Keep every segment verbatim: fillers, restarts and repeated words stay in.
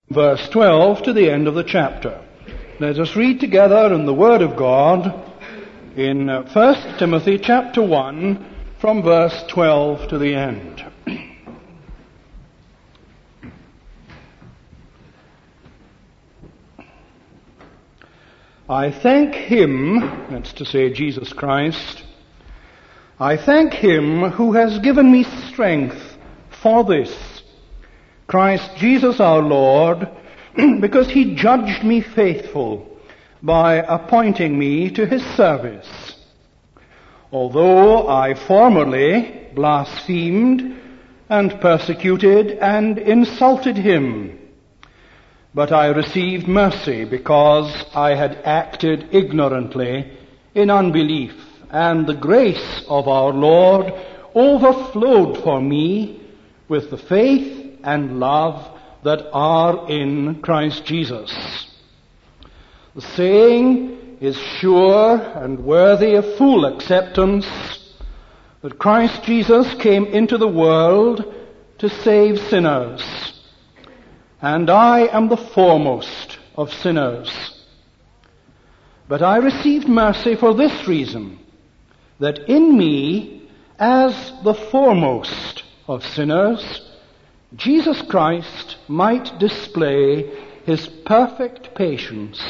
verse twelve to the end of the chapter. Let us read together in the Word of God in First Timothy chapter one from verse twelve to the end. I thank Him, that's to say Jesus Christ, I thank Him who has given me strength for this, Christ Jesus our Lord, because He judged me faithful by appointing me to His service. Although I formerly blasphemed and persecuted and insulted Him, but I received mercy because I had acted ignorantly in unbelief, and the grace of our Lord overflowed for me with the faith and love that are in Christ Jesus. The saying is sure and worthy of full acceptance that Christ Jesus came into the world to save sinners, and I am the foremost of sinners. But I received mercy for this reason, that in me, as the foremost of sinners, Jesus Christ might display His perfect patience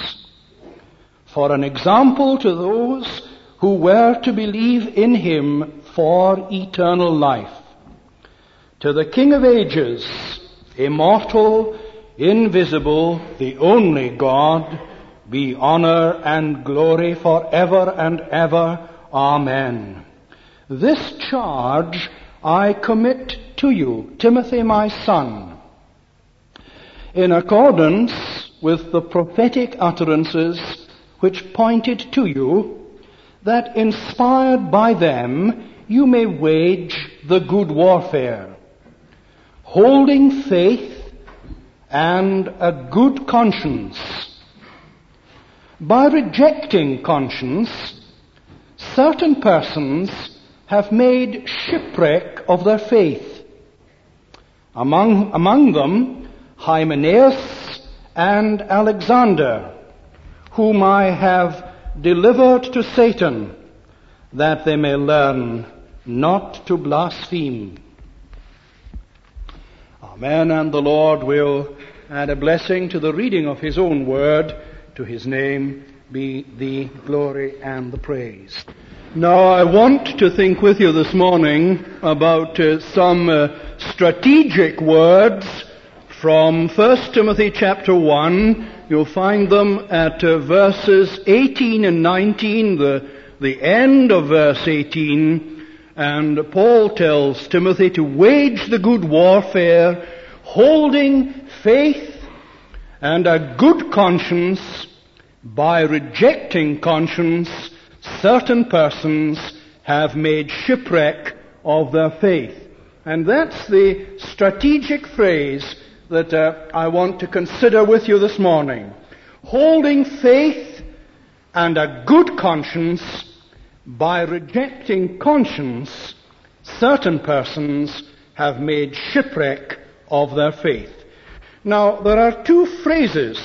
for an example to those who were to believe in Him for eternal life. To the King of ages, immortal, invisible, the only God, be honor and glory forever and ever. Amen. This charge I commit to you, Timothy my son, in accordance with the prophetic utterances which pointed to you, that inspired by them you may wage the good warfare, holding faith and a good conscience. By rejecting conscience, certain persons have made shipwreck of their faith. Among, among them, Hymenaeus and Alexander, whom I have delivered to Satan, that they may learn not to blaspheme. Amen. And the Lord will add a blessing to the reading of His own word. To His name be the glory and the praise. Now, I want to think with you this morning about uh, some uh, strategic words from First Timothy chapter one. You'll find them at uh, verses eighteen and nineteen, the, the end of verse eighteen. And Paul tells Timothy to wage the good warfare, holding faith and a good conscience. By rejecting conscience, certain persons have made shipwreck of their faith. And that's the strategic phrase that uh, I want to consider with you this morning. Holding faith and a good conscience, by rejecting conscience, certain persons have made shipwreck of their faith. Now, there are two phrases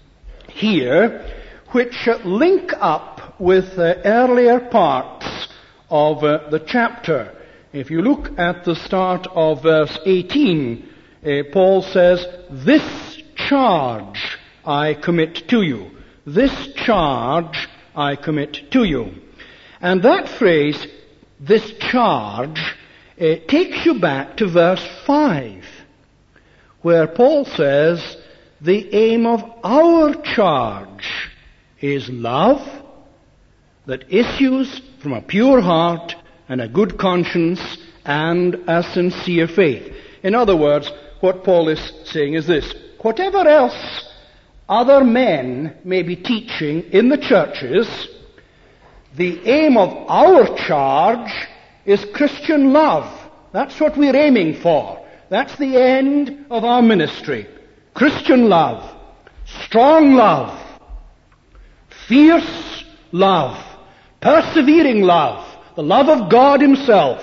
here which uh, link up with the earlier parts of uh, the chapter. If you look at the start of verse eighteen, uh, Paul says, "This charge I commit to you. This charge I commit to you." And that phrase, "this charge," uh, takes you back to verse five, where Paul says, "The aim of our charge is love that issues from a pure heart and a good conscience and a sincere faith." In other words, what Paul is saying is this: whatever else other men may be teaching in the churches, the aim of our charge is Christian love. That's what we're aiming for. That's the end of our ministry. Christian love, strong love, fierce love, persevering love, the love of God Himself,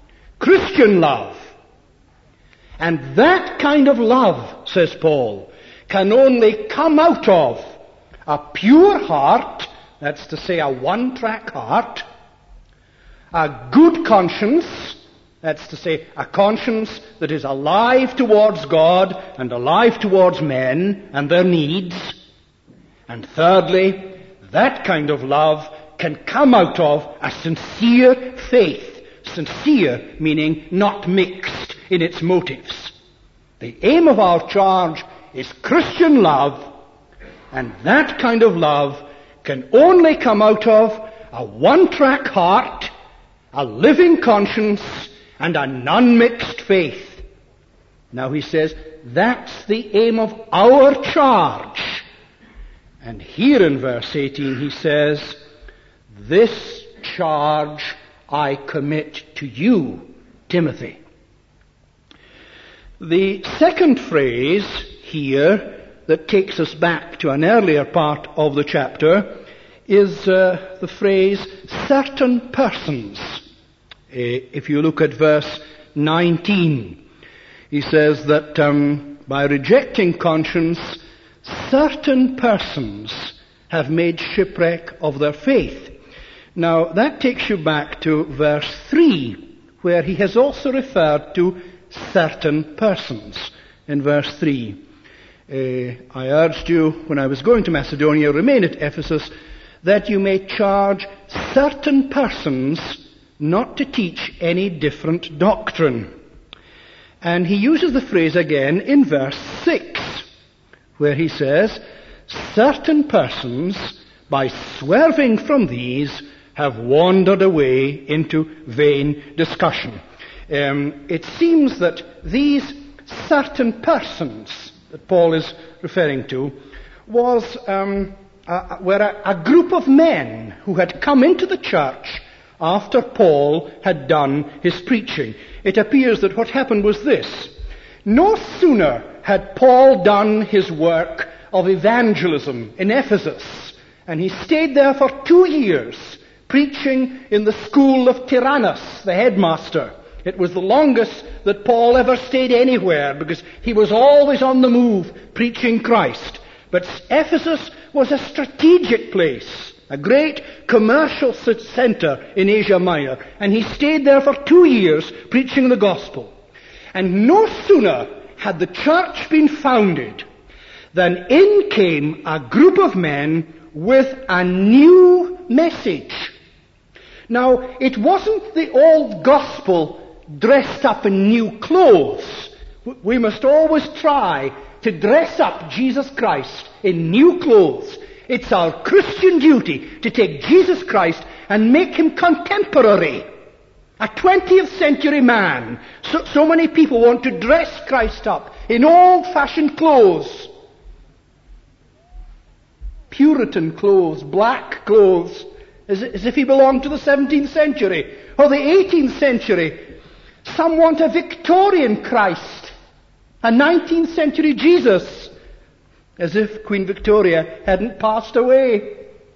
Christian love. And that kind of love, says Paul, can only come out of a pure heart, that's to say a one-track heart, a good conscience, that's to say a conscience that is alive towards God and alive towards men and their needs. And thirdly, that kind of love can come out of a sincere faith. Sincere meaning not mixed in its motives. The aim of our charge is Christian love, and that kind of love can only come out of a one-track heart, a living conscience, and an unmixed faith. Now he says, that's the aim of our charge. And here in verse eighteen he says, this charge I commit to you, Timothy. The second phrase here that takes us back to an earlier part of the chapter is uh, the phrase certain persons. Uh, if you look at verse nineteen, he says that um, by rejecting conscience, certain persons have made shipwreck of their faith. Now that takes you back to verse three, where he has also referred to certain persons. In verse three, uh, I urged you when I was going to Macedonia, remain at Ephesus, that you may charge certain persons not to teach any different doctrine. And he uses the phrase again in verse six, where he says, certain persons, by swerving from these, have wandered away into vain discussion. Um, it seems that these certain persons that Paul is referring to was um, uh, were a, a group of men who had come into the church after Paul had done his preaching. It appears that what happened was this. No sooner had Paul done his work of evangelism in Ephesus, and he stayed there for two years, preaching in the school of Tyrannus, the headmaster. It was the longest that Paul ever stayed anywhere, because he was always on the move, preaching Christ. But Ephesus was a strategic place, a great commercial center in Asia Minor, and he stayed there for two years preaching the gospel. And no sooner had the church been founded than in came a group of men with a new message. Now, it wasn't the old gospel dressed up in new clothes. We must always try to dress up Jesus Christ in new clothes. It's our Christian duty to take Jesus Christ and make him contemporary. A twentieth century man. So, so many people want to dress Christ up in old-fashioned clothes. Puritan clothes, black clothes, as, as if he belonged to the seventeenth century or the eighteenth century. Some want a Victorian Christ, a nineteenth century Jesus, as if Queen Victoria hadn't passed away.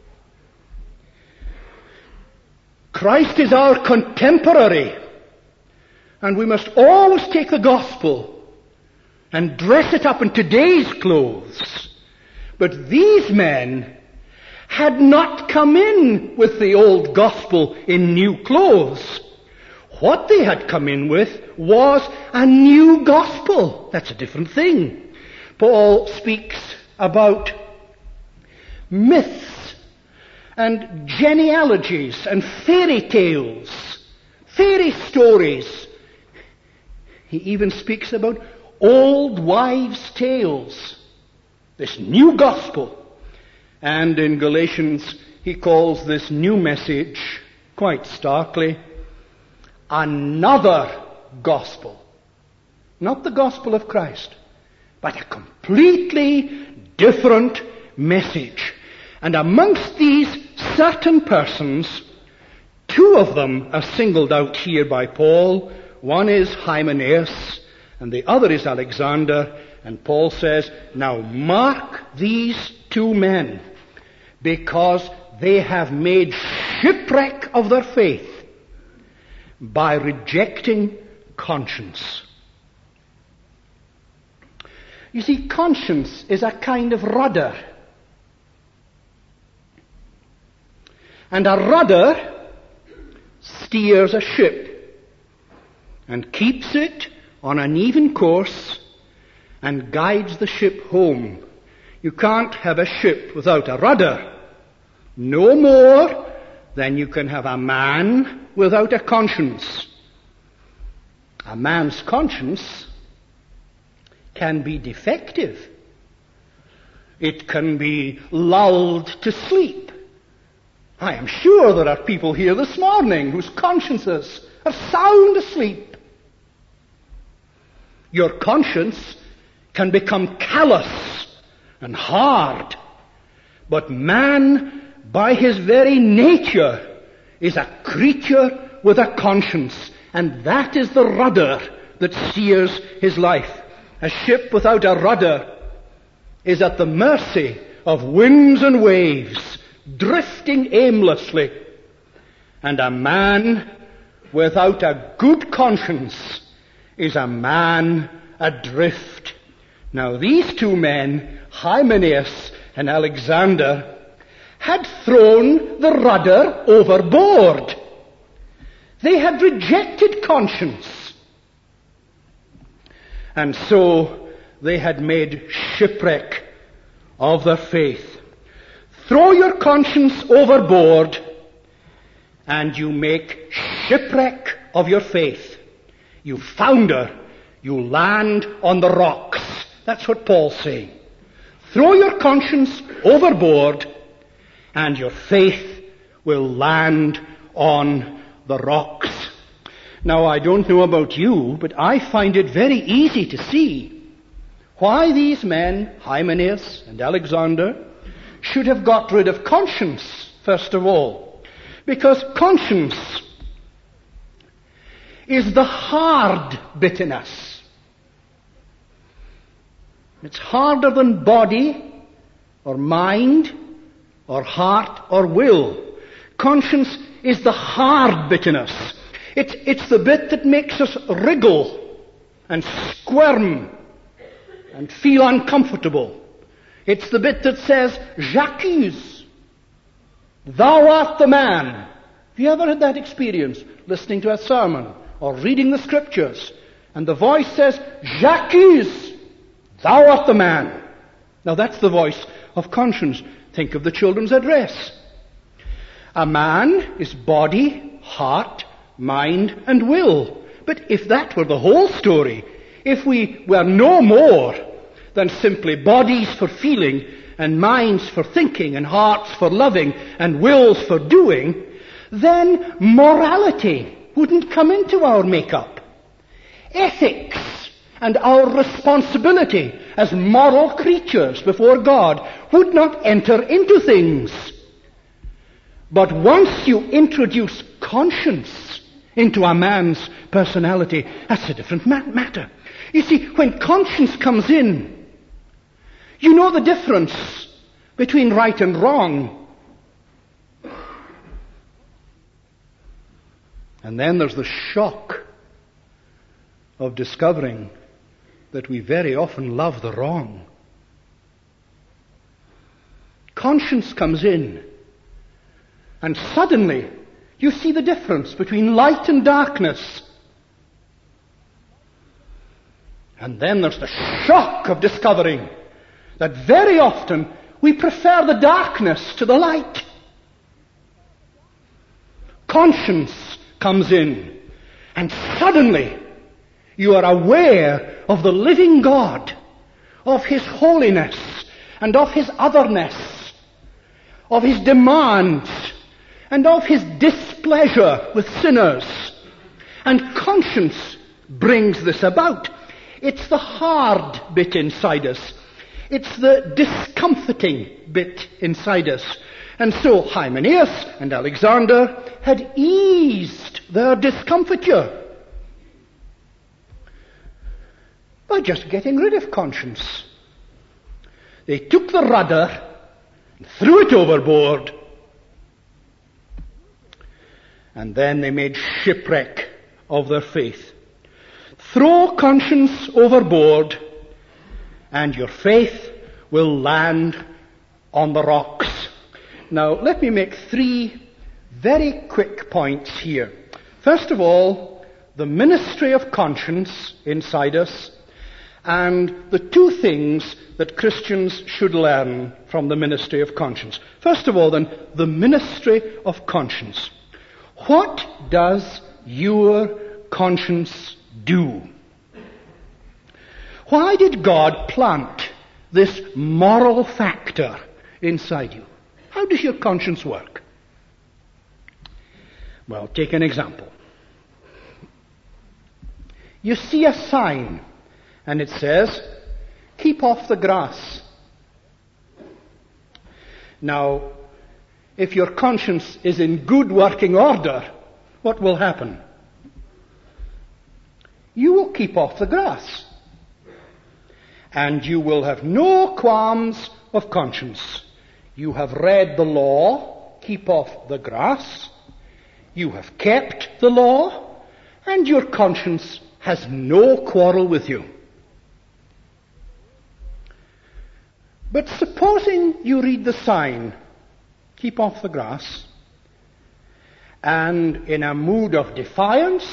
Christ is our contemporary, and we must always take the gospel and dress it up in today's clothes. But these men had not come in with the old gospel in new clothes. What they had come in with was a new gospel. That's a different thing. Paul speaks about myths and genealogies and fairy tales, fairy stories. He even speaks about old wives' tales. This new gospel. And in Galatians, he calls this new message, quite starkly, another gospel. Not the gospel of Christ, but a completely different message. And amongst these certain persons, two of them are singled out here by Paul. One is Hymenaeus, and the other is Alexander. And Paul says, now mark these two men, because they have made shipwreck of their faith by rejecting conscience. You see, conscience is a kind of rudder. And a rudder steers a ship and keeps it on an even course and guides the ship home. You can't have a ship without a rudder. No more than you can have a man without a conscience. A man's conscience can be defective. It can be lulled to sleep. I am sure there are people here this morning whose consciences are sound asleep. Your conscience can become callous and hard, but man, by his very nature, is a creature with a conscience, and that is the rudder that steers his life. A ship without a rudder is at the mercy of winds and waves, drifting aimlessly. And a man without a good conscience is a man adrift. Now these two men, Hymenaeus and Alexander, had thrown the rudder overboard. They had rejected conscience. And so they had made shipwreck of their faith. Throw your conscience overboard and you make shipwreck of your faith. You founder, you land on the rocks. That's what Paul's saying. Throw your conscience overboard and your faith will land on the rocks. Now, I don't know about you, but I find it very easy to see why these men, Hymenaeus and Alexander, should have got rid of conscience, first of all. Because conscience is the hard bit in us. It's harder than body or mind or heart or will. Conscience is the hard bit in us. It's, it's the bit that makes us wriggle and squirm and feel uncomfortable. It's the bit that says, J'accuse, thou art the man. Have you ever had that experience, listening to a sermon or reading the scriptures, and the voice says, J'accuse, thou art the man. Now that's the voice of conscience. Think of the children's address. A man is body, heart, mind, and will. But if that were the whole story, if we were no more than simply bodies for feeling, and minds for thinking, and hearts for loving, and wills for doing, then morality wouldn't come into our makeup. Ethics and our responsibility as moral creatures before God would not enter into things. But once you introduce conscience into a man's personality, that's a different matter. You see, when conscience comes in, you know the difference between right and wrong. And then there's the shock of discovering that we very often love the wrong. Conscience comes in, and suddenly you see the difference between light and darkness. And then there's the shock of discovering that very often we prefer the darkness to the light. Conscience comes in, and suddenly you are aware of the living God, of His holiness, and of His otherness, of His demands, and of His displeasure with sinners. And conscience brings this about. It's the hard bit inside us. It's the discomforting bit inside us. And so Hymenaeus and Alexander had eased their discomfiture by just getting rid of conscience. They took the rudder and threw it overboard, and then they made shipwreck of their faith. Throw conscience overboard and your faith will land on the rocks. Now, let me make three very quick points here. First of all, the ministry of conscience inside us, and the two things that Christians should learn from the ministry of conscience. First of all, then, the ministry of conscience. What does your conscience do? Why did God plant this moral factor inside you? How does your conscience work? Well, take an example. You see a sign, and it says, "Keep off the grass." Now, if your conscience is in good working order, what will happen? You will keep off the grass. And you will have no qualms of conscience. You have read the law, keep off the grass. You have kept the law, and your conscience has no quarrel with you. But supposing you read the sign, keep off the grass, and in a mood of defiance,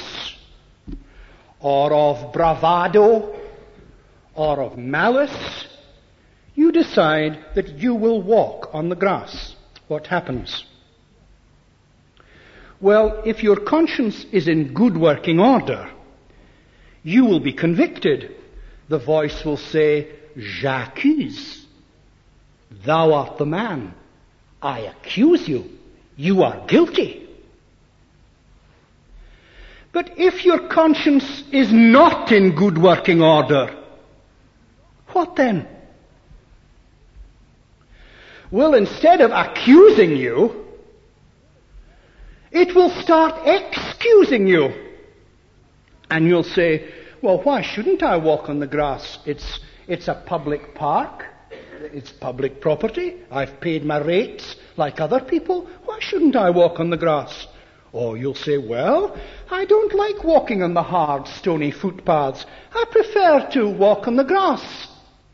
or of bravado, or of malice, you decide that you will walk on the grass. What happens? Well, if your conscience is in good working order, you will be convicted. The voice will say, "J'accuse. Thou art the man. I accuse you. You are guilty." But if your conscience is not in good working order, what then? Well, instead of accusing you, it will start excusing you. And you'll say, "Well, why shouldn't I walk on the grass? It's, it's a public park. It's public property. I've paid my rates like other people. Why shouldn't I walk on the grass?" Or you'll say, "Well, I don't like walking on the hard, stony footpaths. I prefer to walk on the grass."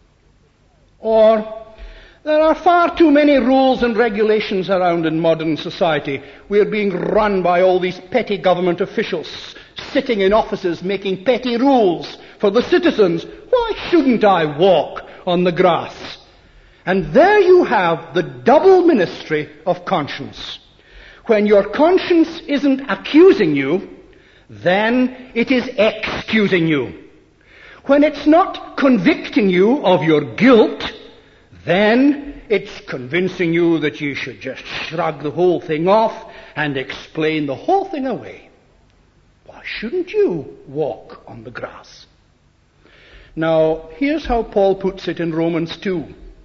Or, "There are far too many rules and regulations around in modern society. We are being run by all these petty government officials, sitting in offices making petty rules for the citizens. Why shouldn't I walk on the grass?" And there you have the double ministry of conscience. When your conscience isn't accusing you, then it is excusing you. When it's not convicting you of your guilt, then it's convincing you that you should just shrug the whole thing off and explain the whole thing away. Why shouldn't you walk on the grass? Now, here's how Paul puts it in Romans two.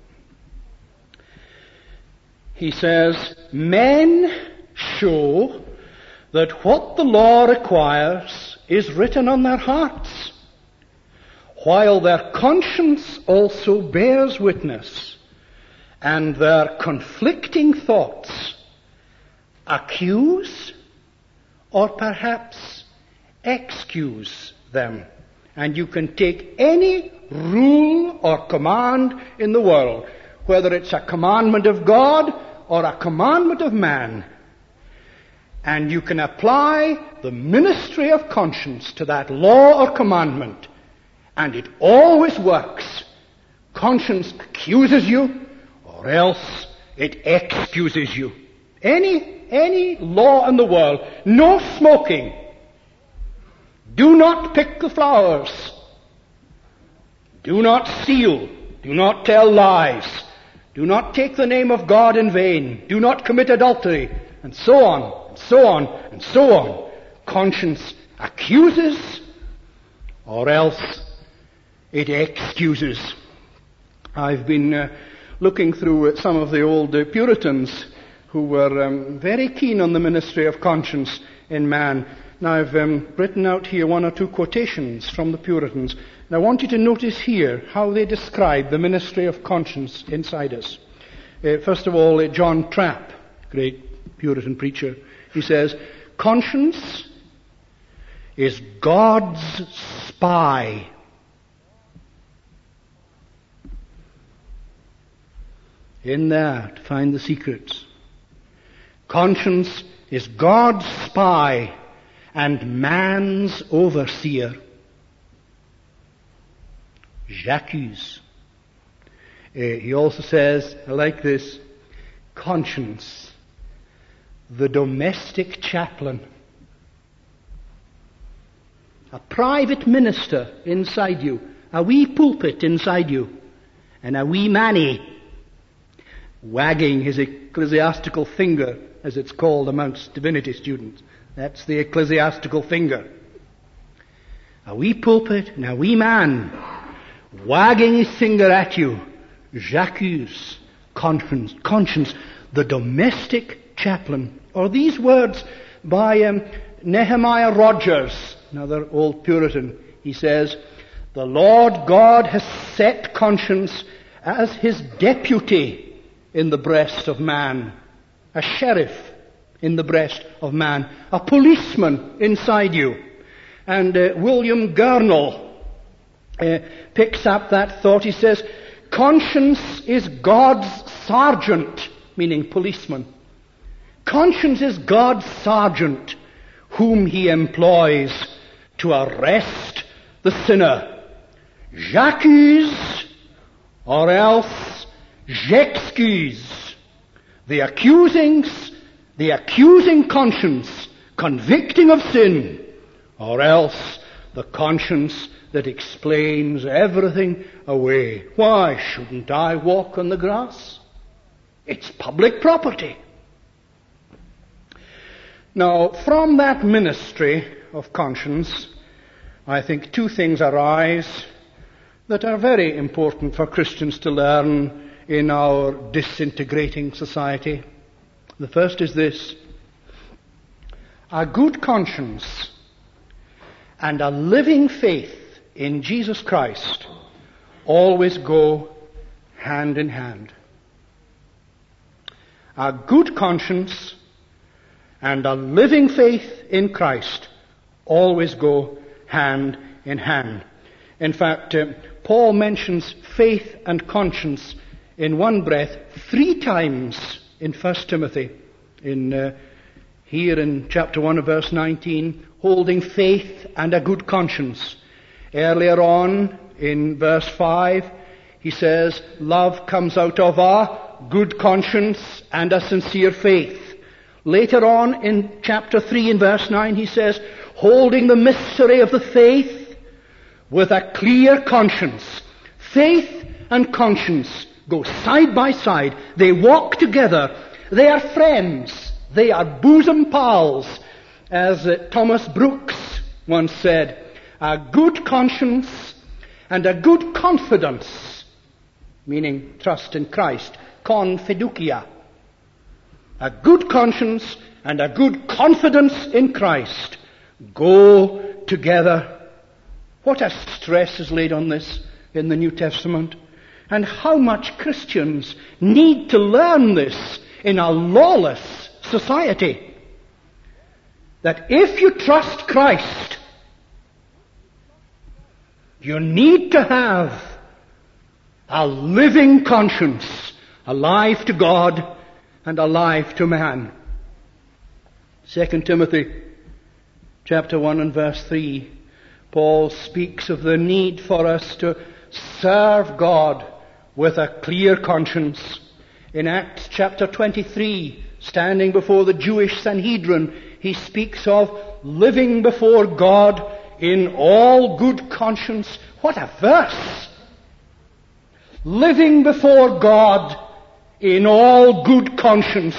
He says, "Men show that what the law requires is written on their hearts, while their conscience also bears witness, and their conflicting thoughts accuse or perhaps excuse them." And you can take any rule or command in the world, whether it's a commandment of God or a commandment of man, and you can apply the ministry of conscience to that law or commandment, and it always works. Conscience accuses you, or else it excuses you. Any, any law in the world. No smoking. Do not pick the flowers. Do not steal. Do not tell lies. Do not take the name of God in vain. Do not commit adultery. And so on, and so on, and so on. Conscience accuses, or else it excuses. I've been uh, looking through uh, some of the old uh, Puritans who were um, very keen on the ministry of conscience in man. Now I've um, written out here one or two quotations from the Puritans. And I want you to notice here how they describe the ministry of conscience inside us. Uh, first of all, uh, John Trapp, great Puritan preacher, he says, "Conscience is God's spy." In that, find the secrets. Conscience is God's spy and man's overseer. J'accuse. Uh, he also says, I like this, conscience, the domestic chaplain. A private minister inside you, a wee pulpit inside you, and a wee manny wagging his ecclesiastical finger, as it's called amongst divinity students. That's the ecclesiastical finger. A wee pulpit and a wee man wagging his finger at you. J'accuse, conscience, conscience, the domestic chaplain. Or these words by um, Nehemiah Rogers, another old Puritan. He says, the Lord God has set conscience as his deputy in the breast of man, a sheriff in the breast of man, a policeman inside you. And uh, William Gurnall uh, picks up that thought. He says, conscience is God's sergeant, meaning policeman. Conscience is God's sergeant, whom he employs to arrest the sinner. J'accuse, or else j'excuse. The accusings, the accusing conscience, convicting of sin, or else the conscience that explains everything away. Why shouldn't I walk on the grass? It's public property. Now, from that ministry of conscience, I think two things arise that are very important for Christians to learn in our disintegrating society. The first is this: a good conscience and a living faith in Jesus Christ always go hand in hand. A good conscience and a living faith in Christ always go hand in hand. In fact, uh, Paul mentions faith and conscience in one breath three times in First Timothy. In uh, here in chapter one of verse nineteen, holding faith and a good conscience. Earlier on in verse five, he says, love comes out of a good conscience and a sincere faith. Later on in chapter three in verse nine, he says, holding the mystery of the faith with a clear conscience. Faith and conscience go side by side. They walk together. They are friends. They are bosom pals. As uh, Thomas Brooks once said, a good conscience and a good confidence, meaning trust in Christ, confiducia. A good conscience and a good confidence in Christ go together. What a stress is laid on this in the New Testament. And how much Christians need to learn this in a lawless society. That if you trust Christ, you need to have a living conscience, alive to God and alive to man. Second Timothy chapter one and verse three, Paul speaks of the need for us to serve God with a clear conscience. In Acts chapter twenty-three, standing before the Jewish Sanhedrin, he speaks of living before God in all good conscience. What a verse! Living before God in all good conscience.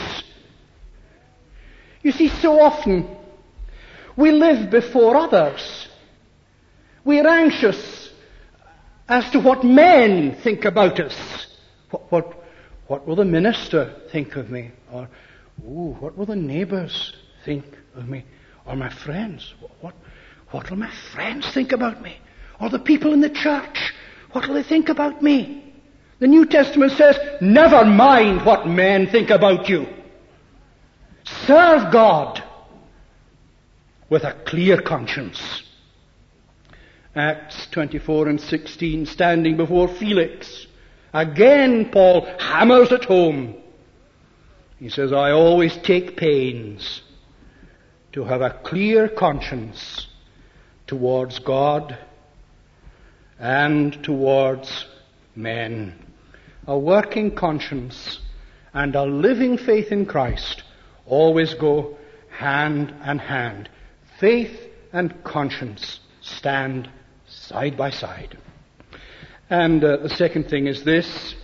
You see, so often we live before others. We're anxious as to what men think about us. What, what, what will the minister think of me? Or, ooh, what will the neighbors think of me? Or my friends? What, what will my friends think about me? Or the people in the church? What will they think about me? The New Testament says, never mind what men think about you. Serve God with a clear conscience. Acts twenty-four and sixteen, standing before Felix, Again, Paul hammers it home. He says, I always take pains to have a clear conscience towards God and towards men. A working conscience and a living faith in Christ always go hand in hand. Faith and conscience stand side by side. And uh, the second thing is this.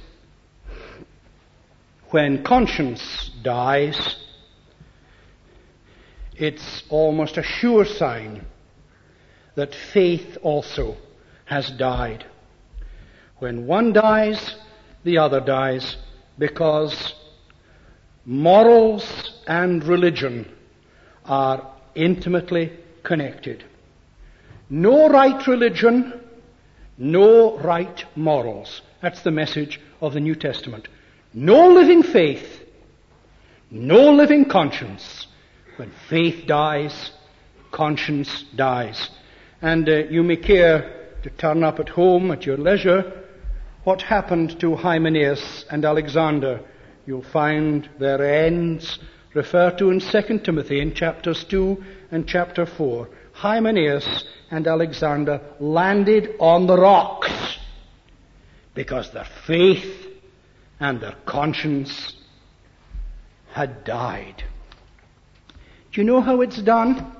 When conscience dies, it's almost a sure sign that faith also has died. When one dies, the other dies, because morals and religion are intimately connected. No right religion, no right morals. That's the message of the New Testament. No living faith, no living conscience. When faith dies, conscience dies. And uh, you may care to turn up at home at your leisure what happened to Hymenaeus and Alexander. You'll find their ends referred to in Second Timothy in chapters two and chapter four. Hymenaeus and Alexander landed on the rocks because their faith and their conscience had died. Do you know how it's done?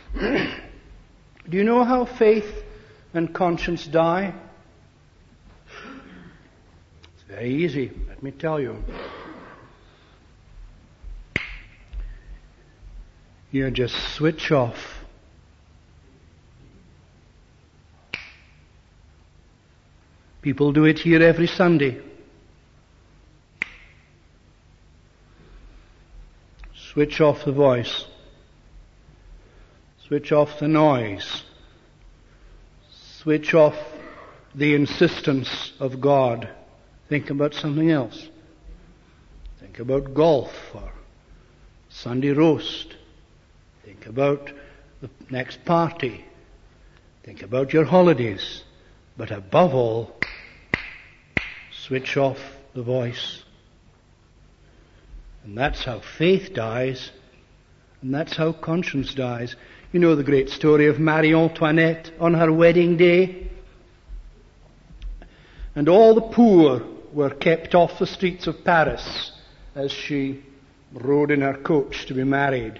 Do you know how faith and conscience die? It's very easy, let me tell you. You just switch off. People do it here every Sunday. Switch off the voice. Switch off the noise. Switch off the insistence of God. Think about something else. Think about golf or Sunday roast. Think about the next party. Think about your holidays. But above all, switch off the voice. And that's how faith dies. And that's how conscience dies. You know the great story of Marie Antoinette on her wedding day. And all the poor were kept off the streets of Paris as she rode in her coach to be married.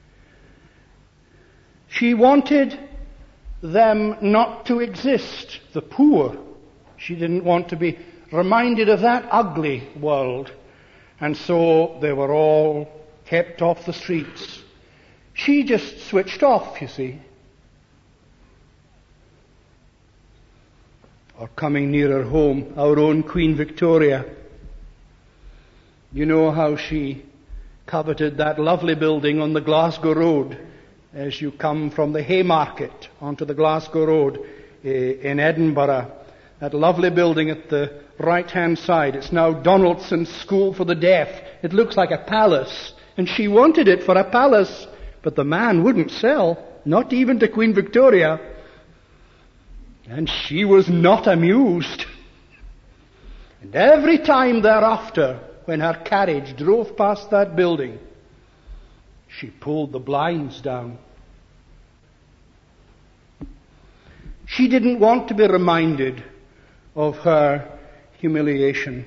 She wanted them not to exist, the poor. She didn't want to be reminded of that ugly world. And so they were all kept off the streets. She just switched off, you see. Or coming nearer home, our own Queen Victoria. You know how she coveted that lovely building on the Glasgow Road as you come from the Haymarket onto the Glasgow Road in Edinburgh. That lovely building at the right-hand side. It's now Donaldson's School for the Deaf. It looks like a palace. And she wanted it for a palace. But the man wouldn't sell. Not even to Queen Victoria. And she was not amused. And every time thereafter, when her carriage drove past that building, she pulled the blinds down. She didn't want to be reminded of her humiliation.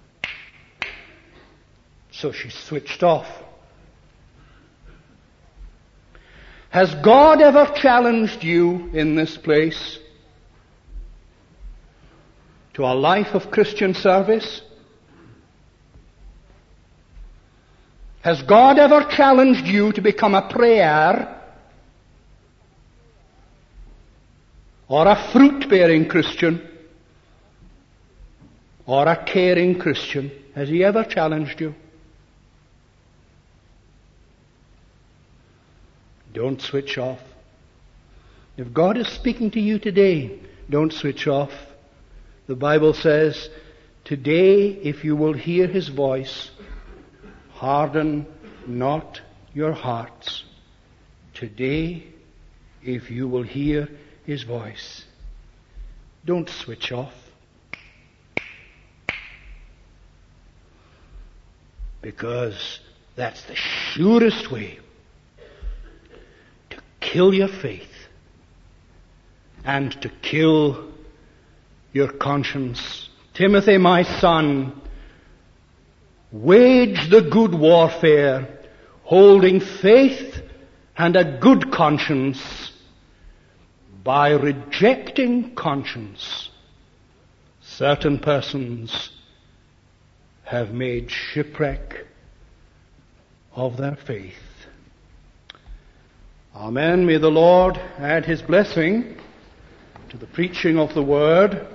So she switched off. Has God ever challenged you in this place to a life of Christian service? Has God ever challenged you to become a prayer or a fruit-bearing Christian or a caring Christian? Has He ever challenged you? Don't switch off. If God is speaking to you today, don't switch off. The Bible says, today, if you will hear His voice, harden not your hearts. Today, if you will hear His voice, don't switch off. because that's the surest way to kill your faith and to kill your conscience. Timothy, my son, wage the good warfare, holding faith and a good conscience. By rejecting conscience, certain persons have made shipwreck of their faith. Amen. May the Lord add his blessing to the preaching of the word